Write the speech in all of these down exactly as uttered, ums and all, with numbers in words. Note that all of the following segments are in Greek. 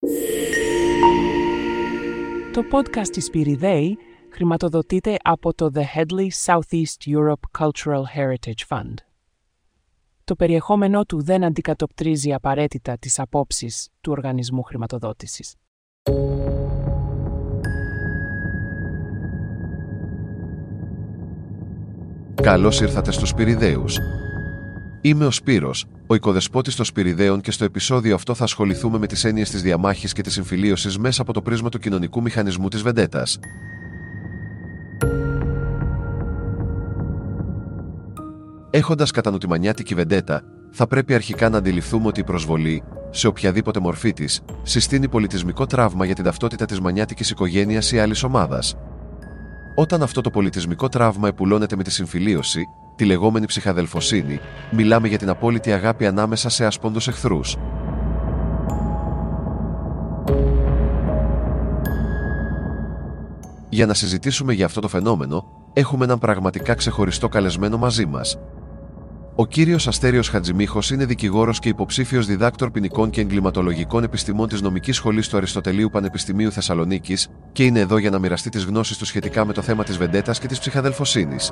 Το podcast της Σπυριδέη χρηματοδοτείται από το The Headley Southeast Europe Cultural Heritage Fund. Το περιεχόμενό του δεν αντικατοπτρίζει απαραίτητα τις απόψεις του οργανισμού χρηματοδότησης. Καλώς ήρθατε στους Σπυριδαίους. Είμαι ο Σπύρος, ο οικοδεσπότης των Σπυριδαίων, και στο επεισόδιο αυτό θα ασχοληθούμε με τις έννοιες της διαμάχης και της συμφιλίωσης μέσα από το πρίσμα του κοινωνικού μηχανισμού της Βεντέτας. Έχοντας κατά νου τη μανιάτικη Βεντέτα, θα πρέπει αρχικά να αντιληφθούμε ότι η προσβολή, σε οποιαδήποτε μορφή της, συστήνει πολιτισμικό τραύμα για την ταυτότητα της μανιάτικης οικογένειας ή άλλης ομάδας. Όταν αυτό το πολιτισμικό τραύμα επουλώνεται με τη συμφιλίωση, τη λεγόμενη ψυχαδελφοσύνη, μιλάμε για την απόλυτη αγάπη ανάμεσα σε άσπονδους εχθρούς. Για να συζητήσουμε για αυτό το φαινόμενο, έχουμε έναν πραγματικά ξεχωριστό καλεσμένο μαζί μας. Ο κύριος Αστέριος Χατζημίχος είναι δικηγόρος και υποψήφιος διδάκτορ ποινικών και εγκληματολογικών επιστημών της Νομικής Σχολής του Αριστοτελείου Πανεπιστημίου Θεσσαλονίκης και είναι εδώ για να μοιραστεί τις γνώσεις του σχετικά με το θέμα της Βεντέτας και της ψυχαδελφοσύνης.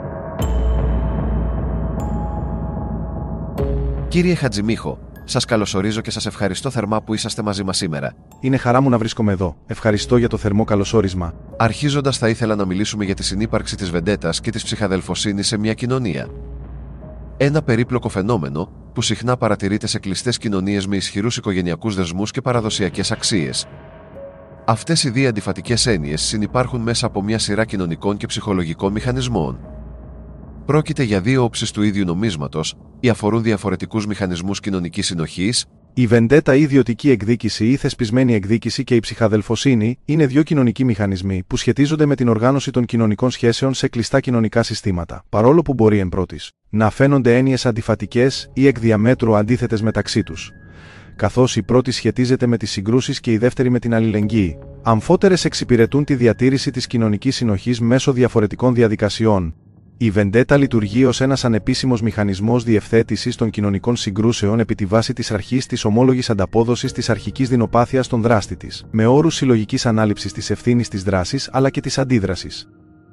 Κύριε Χατζημίχο, σας καλωσορίζω και σας ευχαριστώ θερμά που είσαστε μαζί μας σήμερα. Είναι χαρά μου να βρίσκομαι εδώ. Ευχαριστώ για το θερμό καλωσόρισμα. Αρχίζοντας, θα ήθελα να μιλήσουμε για τη συνύπαρξη της Βεντέτας και της ψυχαδελφοσύνης σε μια κοινωνία. Ένα περίπλοκο φαινόμενο που συχνά παρατηρείται σε κλειστές κοινωνίες με ισχυρούς οικογενειακούς δεσμούς και παραδοσιακές αξίες. Αυτές οι δύο αντιφατικές έννοιες συνυπάρχουν μέσα από μια σειρά κοινωνικών και ψυχολογικών μηχανισμών. Πρόκειται για δύο όψεις του ίδιου νομίσματος ή αφορούν διαφορετικούς μηχανισμούς κοινωνικής συνοχής. Η Βεντέτα, η ιδιωτική εκδίκηση ή θεσπισμένη εκδίκηση, και η ψυχαδελφοσύνη είναι δύο κοινωνικοί μηχανισμοί που σχετίζονται με την οργάνωση των κοινωνικών σχέσεων σε κλειστά κοινωνικά συστήματα, παρόλο που μπορεί εν πρώτης να φαίνονται έννοιες αντιφατικές ή εκ διαμέτρου αντίθετες μεταξύ τους. Καθώς η πρώτη σχετίζεται με τις συγκρούσεις και η δεύτερη με την αλληλεγγύη, αμφότερες εξυπηρετούν τη διατήρηση της κοινωνικής συνοχής μέσω διαφορετικών διαδικασιών. Η Βεντέτα λειτουργεί ως ένας ανεπίσημος μηχανισμός διευθέτησης των κοινωνικών συγκρούσεων επί τη βάση της αρχής της ομόλογης ανταπόδοσης της αρχικής δεινοπάθειας στον δράστη της, με όρους συλλογικής ανάληψης της ευθύνης της δράσης αλλά και της αντίδρασης.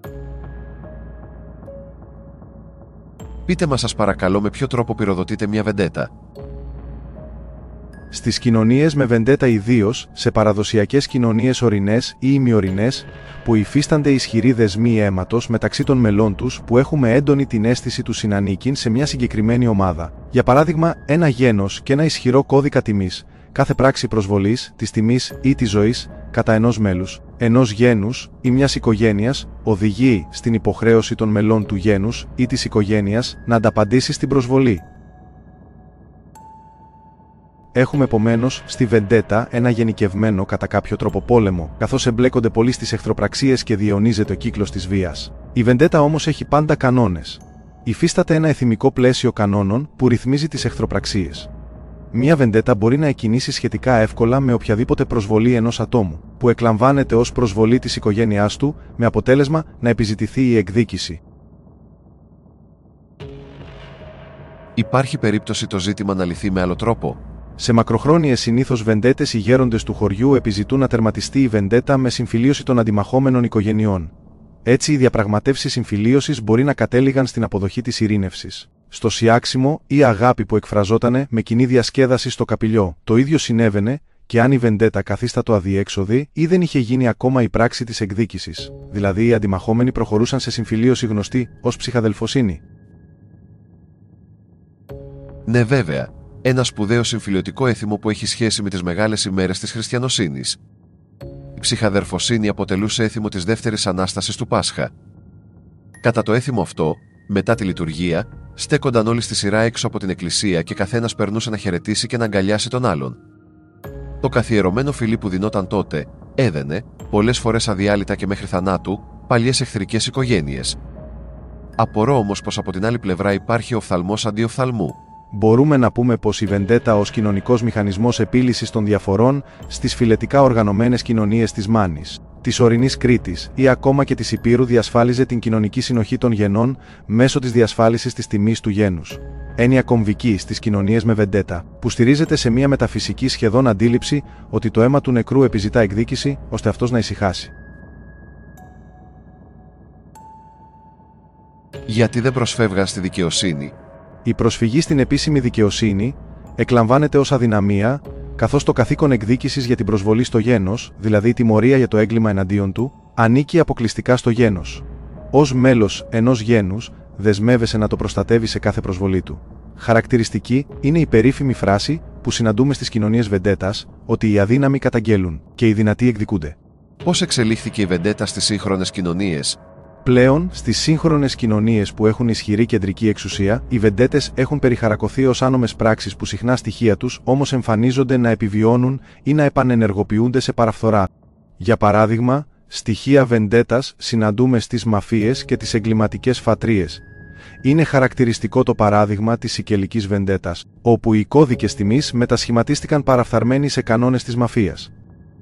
Πείτε μας, σας παρακαλώ, με ποιο τρόπο πυροδοτείται μια Βεντέτα. Στις κοινωνίες με Βεντέτα, ιδίως σε παραδοσιακές κοινωνίες ορεινές ή ημιορεινές, που υφίστανται ισχυροί δεσμοί αίματος μεταξύ των μελών τους, που έχουμε έντονη την αίσθηση του συνανίκην σε μια συγκεκριμένη ομάδα. Για παράδειγμα, ένα γένος και ένα ισχυρό κώδικα τιμής. Κάθε πράξη προσβολής, της τιμής ή της ζωής, κατά ενός μέλους, ενός γένους ή μιας οικογένειας, οδηγεί στην υποχρέωση των μελών του γένους ή της οικογένειας να ανταπαντήσει στην προσβολή. Έχουμε επομένως στη Βεντέτα ένα γενικευμένο κατά κάποιο τρόπο πόλεμο, καθώς εμπλέκονται πολλοί στις εχθροπραξίες και διαιωνίζεται ο κύκλος της βίας. Η Βεντέτα όμως έχει πάντα κανόνες. Υφίσταται ένα εθιμικό πλαίσιο κανόνων που ρυθμίζει τις εχθροπραξίες. Μια Βεντέτα μπορεί να εκκινήσει σχετικά εύκολα με οποιαδήποτε προσβολή ενός ατόμου, που εκλαμβάνεται ως προσβολή της οικογένειάς του, με αποτέλεσμα να επιζητηθεί η εκδίκηση. Υπάρχει περίπτωση το ζήτημα να λυθεί με άλλο τρόπο? Σε μακροχρόνιες συνήθως Βεντέτες, οι γέροντες του χωριού επιζητούν να τερματιστεί η Βεντέτα με συμφιλίωση των αντιμαχόμενων οικογενειών. Έτσι, οι διαπραγματεύσεις συμφιλίωσης μπορεί να κατέληγαν στην αποδοχή της ειρήνευσης, στο σιάξιμο ή αγάπη που εκφραζότανε με κοινή διασκέδαση στο καπηλιό. Το ίδιο συνέβαινε και αν η Βεντέτα καθίστατο αδιέξοδη ή δεν είχε γίνει ακόμα η πράξη της εκδίκησης, δηλαδή οι αντιμαχόμενοι προχωρούσαν σε συμφιλίωση γνωστή ως ψυχαδελφοσύνη. Ναι, βέβαια. Ένα σπουδαίο συμφιλιωτικό έθιμο που έχει σχέση με τις μεγάλες ημέρες της χριστιανοσύνης. Η ψυχαδελφοσύνη αποτελούσε έθιμο της δεύτερης Ανάστασης του Πάσχα. Κατά το έθιμο αυτό, μετά τη λειτουργία, στέκονταν όλοι στη σειρά έξω από την εκκλησία και καθένας περνούσε να χαιρετήσει και να αγκαλιάσει τον άλλον. Το καθιερωμένο φιλί που δινόταν τότε έδαινε, πολλές φορές αδιάλειτα και μέχρι θανάτου, παλιές εχθρικές οικογένειες. Απορώ όμως πως από την άλλη πλευρά υπάρχει οφθαλμός αντί οφθαλμού. Μπορούμε να πούμε πως η Βεντέτα ως κοινωνικός μηχανισμός επίλυσης των διαφορών στις φιλετικά οργανωμένες κοινωνίες της Μάνης, της ορεινής Κρήτης ή ακόμα και της Υπήρου διασφάλιζε την κοινωνική συνοχή των γενών μέσω της διασφάλισης της τιμής του γένους. Έννοια κομβική στις κοινωνίες με βεντέτα, που στηρίζεται σε μια μεταφυσική σχεδόν αντίληψη ότι το αίμα του νεκρού επιζητά εκδίκηση, ώστε αυτός να ησυχάσει. Γιατί δεν προσφεύγαν στη δικαιοσύνη? Η προσφυγή στην επίσημη δικαιοσύνη εκλαμβάνεται ως αδυναμία, καθώς το καθήκον εκδίκησης για την προσβολή στο γένος, δηλαδή η τιμωρία για το έγκλημα εναντίον του, ανήκει αποκλειστικά στο γένος. Ως μέλος ενός γένους, δεσμεύεσαι να το προστατεύει σε κάθε προσβολή του. Χαρακτηριστική είναι η περίφημη φράση που συναντούμε στις κοινωνίες βεντέτας, ότι οι αδύναμοι καταγγέλουν και οι δυνατοί εκδικούνται. Πώς εξελίχθηκε η βεντέτα στις σύγχρονες κοινωνίες? Πλέον, στις σύγχρονες κοινωνίες που έχουν ισχυρή κεντρική εξουσία, οι βεντέτες έχουν περιχαρακωθεί ως άνομες πράξεις που συχνά στοιχεία τους όμως εμφανίζονται να επιβιώνουν ή να επανενεργοποιούνται σε παραφθορά. Για παράδειγμα, στοιχεία βεντέτας συναντούμε στις μαφίες και τις εγκληματικές φατρίες. Είναι χαρακτηριστικό το παράδειγμα της σικελικής βεντέτας, όπου οι κώδικες τιμής μετασχηματίστηκαν παραφθαρμένοι σε κανόνες της μαφίας.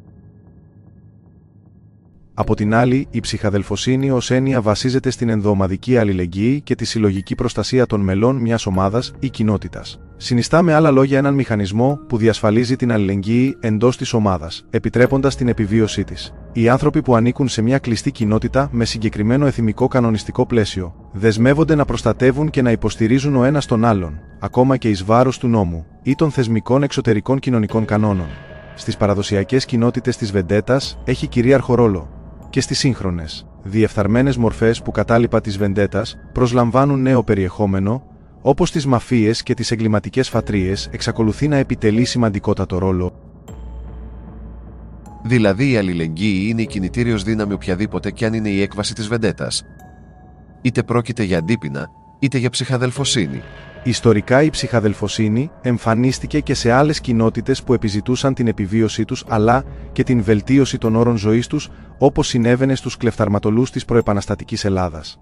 Από την άλλη, η ψυχαδελφοσύνη ως έννοια βασίζεται στην ενδοομαδική αλληλεγγύη και τη συλλογική προστασία των μελών μιας ομάδας ή κοινότητας. Συνιστά με άλλα λόγια έναν μηχανισμό που διασφαλίζει την αλληλεγγύη εντός της ομάδας, επιτρέποντας την επιβίωσή της. Οι άνθρωποι που ανήκουν σε μια κλειστή κοινότητα με συγκεκριμένο εθιμικό κανονιστικό πλαίσιο, δεσμεύονται να προστατεύουν και να υποστηρίζουν ο ένας τον άλλον, ακόμα και εις βάρος του νόμου ή των θεσμικών εξωτερικών κοινωνικών κανόνων. Στις παραδοσιακές κοινότητες της βεντέτας έχει κυρίαρχο ρόλο. Και στις σύγχρονες, διεφθαρμένες μορφές που κατάλοιπα της βεντέτας προσλαμβάνουν νέο περιεχόμενο, όπως τις μαφίες και τις εγκληματικές φατρίες, εξακολουθεί να επιτελεί σημαντικότατο ρόλο. Δηλαδή η αλληλεγγύη είναι η κινητήριος δύναμη οποιαδήποτε κι αν είναι η έκβαση της βεντέτας. Είτε πρόκειται για αντίπεινα, είτε για ψυχαδελφοσύνη. Ιστορικά η ψυχαδελφοσύνη εμφανίστηκε και σε άλλες κοινότητες που επιζητούσαν την επιβίωσή τους αλλά και την βελτίωση των όρων ζωής τους, όπως συνέβαινε στους κλεφταρματολούς της προεπαναστατικής Ελλάδας.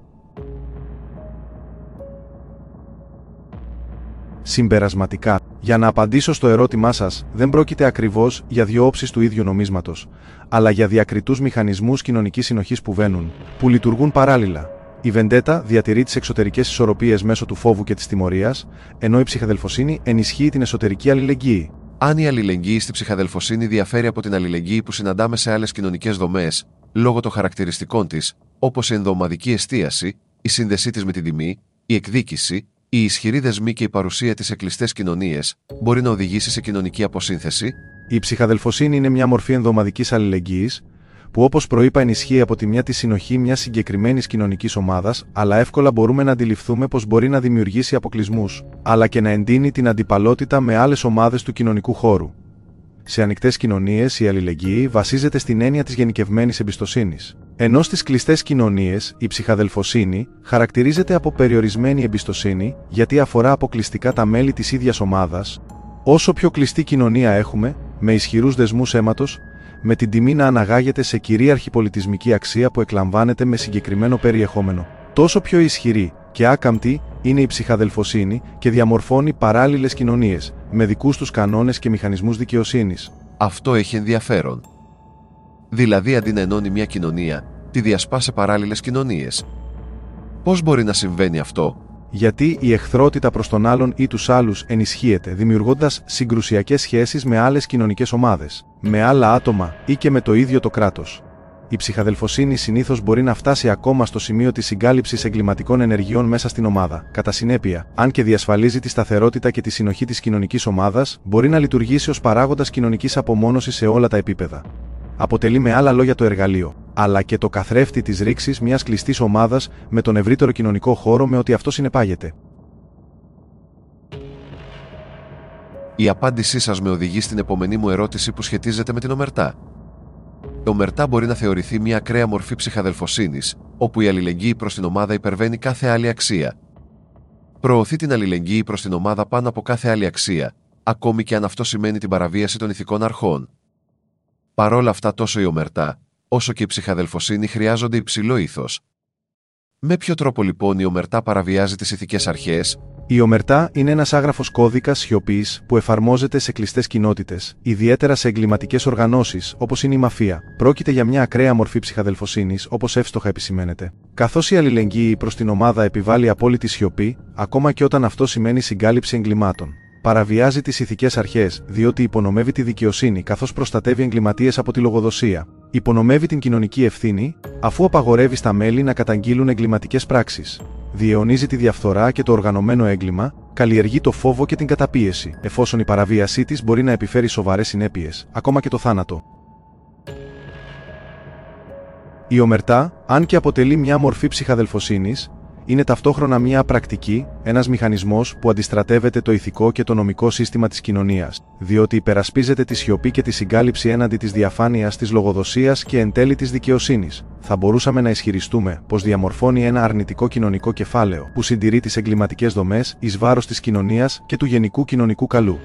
Συμπερασματικά, για να απαντήσω στο ερώτημά σας, δεν πρόκειται ακριβώς για δύο όψεις του ίδιου νομίσματος, αλλά για διακριτούς μηχανισμούς κοινωνικής συνοχής που βαίνουν, που λειτουργούν παράλληλα. Η βεντέτα διατηρεί τις εξωτερικές ισορροπίες μέσω του φόβου και της τιμωρίας, ενώ η ψυχαδελφοσύνη ενισχύει την εσωτερική αλληλεγγύη. Αν η αλληλεγγύη στη ψυχαδελφοσύνη διαφέρει από την αλληλεγγύη που συναντάμε σε άλλες κοινωνικές δομές, λόγω των χαρακτηριστικών της, όπως η ενδοομαδική εστίαση, η σύνδεσή της με την τιμή, η εκδίκηση, η ισχυρή δεσμή και η παρουσία της σε κλειστές κοινωνίες, μπορεί να οδηγήσει σε κοινωνική αποσύνθεση. Η ψυχαδελφοσύνη είναι μια μορφή ενδοομαδικής αλληλεγγύης, που όπως προείπα ενισχύει από τη μια τη συνοχή μιας συγκεκριμένης κοινωνικής ομάδας, αλλά εύκολα μπορούμε να αντιληφθούμε πως μπορεί να δημιουργήσει αποκλεισμούς, αλλά και να εντείνει την αντιπαλότητα με άλλες ομάδες του κοινωνικού χώρου. Σε ανοιχτές κοινωνίες η αλληλεγγύη βασίζεται στην έννοια της γενικευμένης εμπιστοσύνης. Ενώ στις κλειστές κοινωνίες η ψυχαδελφοσύνη χαρακτηρίζεται από περιορισμένη εμπιστοσύνη, γιατί αφορά αποκλειστικά τα μέλη της ίδιας ομάδας. Όσο πιο κλειστή κοινωνία έχουμε, με ισχυρούς δεσμούς αίματος, με την τιμή να αναγάγεται σε κυρίαρχη πολιτισμική αξία που εκλαμβάνεται με συγκεκριμένο περιεχόμενο, τόσο πιο ισχυρή και άκαμπτη είναι η ψυχαδελφοσύνη και διαμορφώνει παράλληλες κοινωνίες, με δικούς τους κανόνες και μηχανισμούς δικαιοσύνης. Αυτό έχει ενδιαφέρον. Δηλαδή, αντί να ενώνει μια κοινωνία, τη διασπά σε παράλληλες κοινωνίες. Πώς μπορεί να συμβαίνει αυτό? Γιατί η εχθρότητα προς τον άλλον ή τους άλλους ενισχύεται, δημιουργώντας συγκρουσιακές σχέσεις με άλλες κοινωνικές ομάδες, με άλλα άτομα ή και με το ίδιο το κράτος. Η ψυχαδελφοσύνη συνήθως μπορεί να φτάσει ακόμα στο σημείο της συγκάλυψης εγκληματικών ενεργειών μέσα στην ομάδα. Κατά συνέπεια, αν και διασφαλίζει τη σταθερότητα και τη συνοχή της κοινωνικής ομάδας, μπορεί να λειτουργήσει ως παράγοντας κοινωνικής απομόνωσης σε όλα τα επίπεδα. Αποτελεί με άλλα λόγια το εργαλείο, αλλά και το καθρέφτη της ρήξης μιας κλειστής ομάδας με τον ευρύτερο κοινωνικό χώρο με ό,τι αυτό συνεπάγεται. Η απάντησή σας με οδηγεί στην επόμενη μου ερώτηση που σχετίζεται με την ομερτά. Η ομερτά μπορεί να θεωρηθεί μια ακραία μορφή ψυχαδελφοσύνης, όπου η αλληλεγγύη προς την ομάδα υπερβαίνει κάθε άλλη αξία. Προωθεί την αλληλεγγύη προς την ομάδα πάνω από κάθε άλλη αξία, ακόμη και αν αυτό σημαίνει την παραβίαση των ηθικών αρχών. Παρόλα αυτά, τόσο η ομερτά, όσο και η ψυχαδελφοσύνη χρειάζονται υψηλό ήθος. Με ποιο τρόπο λοιπόν η ομερτά παραβιάζει τις ηθικές αρχές? Η ομερτά είναι ένας άγραφος κώδικας σιωπής που εφαρμόζεται σε κλειστές κοινότητες, ιδιαίτερα σε εγκληματικές οργανώσεις όπως είναι η μαφία. Πρόκειται για μια ακραία μορφή ψυχαδελφοσύνης, όπως εύστοχα επισημαίνεται. Καθώς η αλληλεγγύη προς την ομάδα επιβάλλει απόλυτη σιωπή, ακόμα και όταν αυτό σημαίνει συγκάλυψη εγκλημάτων. Παραβιάζει τις ηθικές αρχές, διότι υπονομεύει τη δικαιοσύνη καθώς προστατεύει εγκληματίες από τη λογοδοσία. Υπονομεύει την κοινωνική ευθύνη, αφού απαγορεύει στα μέλη να καταγγείλουν εγκληματικές πράξεις. Διαιωνίζει τη διαφθορά και το οργανωμένο έγκλημα, καλλιεργεί το φόβο και την καταπίεση, εφόσον η παραβίασή της μπορεί να επιφέρει σοβαρές συνέπειες, ακόμα και το θάνατο. Η ομερτά, αν και αποτελεί μια μορφή ψυχαδελφοσύνης, είναι ταυτόχρονα μια πρακτική, ένας μηχανισμός που αντιστρατεύεται το ηθικό και το νομικό σύστημα της κοινωνίας, διότι υπερασπίζεται τη σιωπή και τη συγκάλυψη έναντι της διαφάνειας, της λογοδοσίας και εν τέλει της δικαιοσύνης. Θα μπορούσαμε να ισχυριστούμε πως διαμορφώνει ένα αρνητικό κοινωνικό κεφάλαιο που συντηρεί τις εγκληματικές δομές εις βάρος της κοινωνίας και του γενικού κοινωνικού καλού.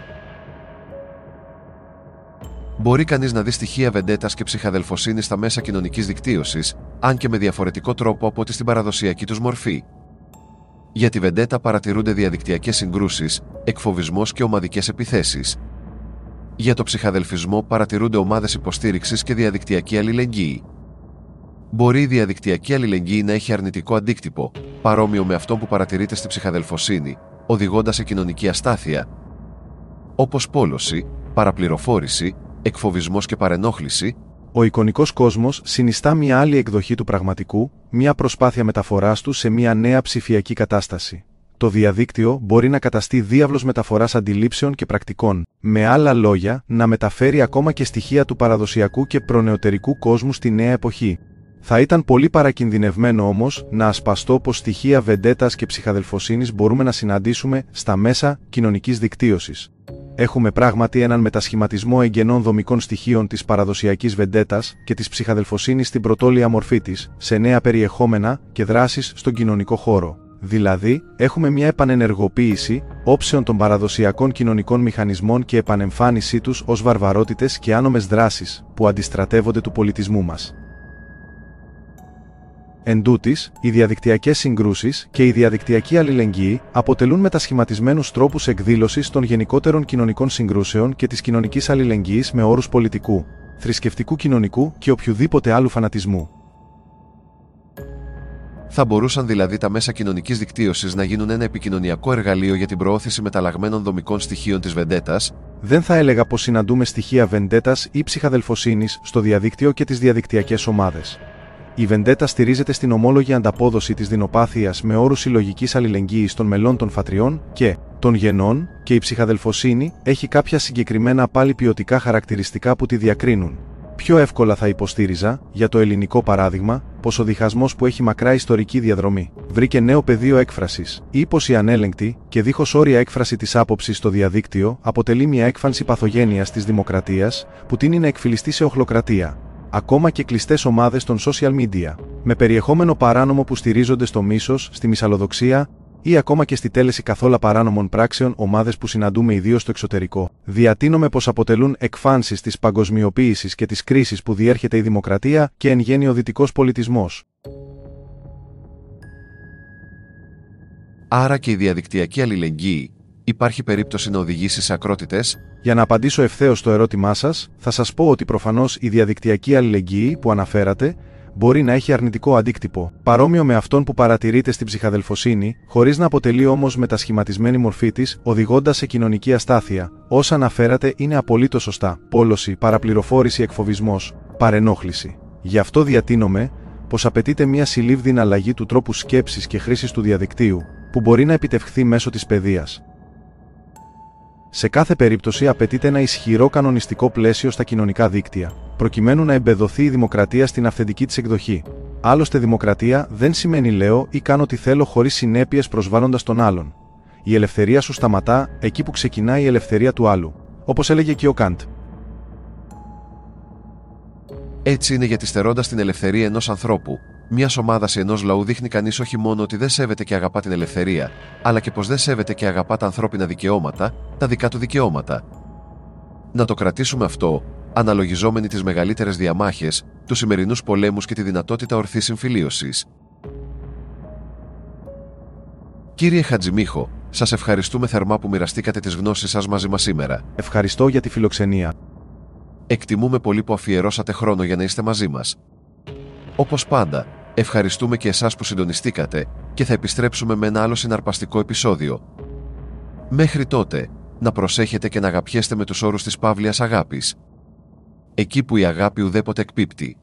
Μπορεί κανείς να δει στοιχεία βεντέτας και ψυχαδελφοσύνης στα μέσα κοινωνικής δικτύωσης, αν και με διαφορετικό τρόπο από ό,τι στην παραδοσιακή τους μορφή. Για τη βεντέτα παρατηρούνται διαδικτυακές συγκρούσεις, εκφοβισμός και ομαδικές επιθέσεις. Για το ψυχαδελφισμό παρατηρούνται ομάδες υποστήριξης και διαδικτυακή αλληλεγγύη. Μπορεί η διαδικτυακή αλληλεγγύη να έχει αρνητικό αντίκτυπο, παρόμοιο με αυτό που παρατηρείται στη ψυχαδελφοσύνη, οδηγώντας σε κοινωνική αστάθεια, όπως πόλωση, παραπληροφόρηση, εκφοβισμός και παρενόχληση. Ο εικονικός κόσμος συνιστά μια άλλη εκδοχή του πραγματικού, μια προσπάθεια μεταφοράς του σε μια νέα ψηφιακή κατάσταση. Το διαδίκτυο μπορεί να καταστεί διάβλος μεταφοράς αντιλήψεων και πρακτικών, με άλλα λόγια, να μεταφέρει ακόμα και στοιχεία του παραδοσιακού και προνεωτερικού κόσμου στη νέα εποχή. Θα ήταν πολύ παρακινδυνευμένο όμως να ασπαστώ πως στοιχεία βεντέτας και ψυχαδελφοσύνης μπορούμε να συναντήσουμε στα μέσα κοινωνικής δικτύωσης. Έχουμε πράγματι έναν μετασχηματισμό εγγενών δομικών στοιχείων της παραδοσιακής βεντέτας και της ψυχαδελφοσύνης στην πρωτόλια μορφή της, σε νέα περιεχόμενα και δράσεις στον κοινωνικό χώρο. Δηλαδή, έχουμε μια επανενεργοποίηση όψεων των παραδοσιακών κοινωνικών μηχανισμών και επανεμφάνισή τους ως βαρβαρότητες και άνομες δράσεις που αντιστρατεύονται του πολιτισμού μας. Εν τούτοις, οι διαδικτυακές συγκρούσεις και η διαδικτυακή αλληλεγγύη αποτελούν μετασχηματισμένους τρόπους εκδήλωσης των γενικότερων κοινωνικών συγκρούσεων και της κοινωνικής αλληλεγγύης με όρους πολιτικού, θρησκευτικού, κοινωνικού και οποιοδήποτε άλλου φανατισμού. Θα μπορούσαν δηλαδή τα μέσα κοινωνικής δικτύωσης να γίνουν ένα επικοινωνιακό εργαλείο για την προώθηση μεταλλαγμένων δομικών στοιχείων της βεντέτας. Δεν θα έλεγα πως συναντούμε στοιχεία βεντέτας ή ψυχαδελφοσύνης στο διαδίκτυο και τις διαδικτυακές ομάδες. Η βεντέτα στηρίζεται στην ομόλογη ανταπόδοση της δεινοπάθειας με όρους συλλογικής αλληλεγγύης των μελών των φατριών και των γενών, και η ψυχαδελφοσύνη έχει κάποια συγκεκριμένα πάλι ποιοτικά χαρακτηριστικά που τη διακρίνουν. Πιο εύκολα θα υποστήριζα, για το ελληνικό παράδειγμα, πως ο διχασμός που έχει μακρά ιστορική διαδρομή βρήκε νέο πεδίο έκφρασης, ή πως η ανέλεγκτη και δίχως όρια έκφραση της άποψης στο διαδίκτυο αποτελεί μια έκφανση παθογένειας της δημοκρατίας που τείνει να εκφυλιστεί σε οχλοκρατία. Ακόμα και κλειστές ομάδες των social media, με περιεχόμενο παράνομο που στηρίζονται στο μίσος, στη μυσαλλοδοξία ή ακόμα και στη τέλεση καθόλου παράνομων πράξεων, ομάδες που συναντούμε ιδίως στο εξωτερικό, διατείνομαι πως αποτελούν εκφάνσεις της παγκοσμιοποίησης και της κρίσης που διέρχεται η δημοκρατία και εν γένει ο δυτικός πολιτισμός. Άρα και η διαδικτυακή αλληλεγγύη υπάρχει περίπτωση να οδηγήσει σε ακρότητες? Για να απαντήσω ευθέως στο ερώτημά σας, θα σας πω ότι προφανώς η διαδικτυακή αλληλεγγύη που αναφέρατε μπορεί να έχει αρνητικό αντίκτυπο, παρόμοιο με αυτόν που παρατηρείται στην ψυχαδελφοσύνη, χωρίς να αποτελεί όμως μετασχηματισμένη μορφή της, οδηγώντας σε κοινωνική αστάθεια. Όσα αναφέρατε είναι απολύτως σωστά: πόλωση, παραπληροφόρηση, εκφοβισμός, παρενόχληση. Γι' αυτό διατείνομαι πως απαιτείται μια συλλήβδην αλλαγή του τρόπου σκέψης και χρήσης του διαδικτύου, που μπορεί να επιτευχθεί μέσω της παιδείας. Σε κάθε περίπτωση απαιτείται ένα ισχυρό κανονιστικό πλαίσιο στα κοινωνικά δίκτυα, προκειμένου να εμπεδοθεί η δημοκρατία στην αυθεντική της εκδοχή. Άλλωστε, δημοκρατία δεν σημαίνει λέω ή κάνω τι θέλω χωρίς συνέπειες προσβάλλοντας τον άλλον. Η ελευθερία σου σταματά εκεί που ξεκινάει η ελευθερία του άλλου, όπως έλεγε και ο Καντ. Έτσι είναι γιατί στερώντας την ελευθερία ενός ανθρώπου, μιας ομάδας ή ενός λαού, δείχνει κανείς όχι μόνο ότι δεν σέβεται και αγαπά την ελευθερία, αλλά και πως δεν σέβεται και αγαπά τα ανθρώπινα δικαιώματα, τα δικά του δικαιώματα. Να το κρατήσουμε αυτό, αναλογιζόμενοι τις μεγαλύτερες διαμάχες, τους σημερινούς πολέμους και τη δυνατότητα ορθής συμφιλίωσης. Κύριε Χατζημίχο, σας ευχαριστούμε θερμά που μοιραστήκατε τις γνώσεις σας μαζί μας σήμερα. Ευχαριστώ για τη φιλοξενία. Εκτιμούμε πολύ που αφιερώσατε χρόνο για να είστε μαζί μας. Όπως πάντα, ευχαριστούμε και εσάς που συντονιστήκατε και θα επιστρέψουμε με ένα άλλο συναρπαστικό επεισόδιο. Μέχρι τότε, να προσέχετε και να αγαπιέστε με τους όρους της παύλιας αγάπης. Εκεί που η αγάπη ουδέποτε εκπίπτει.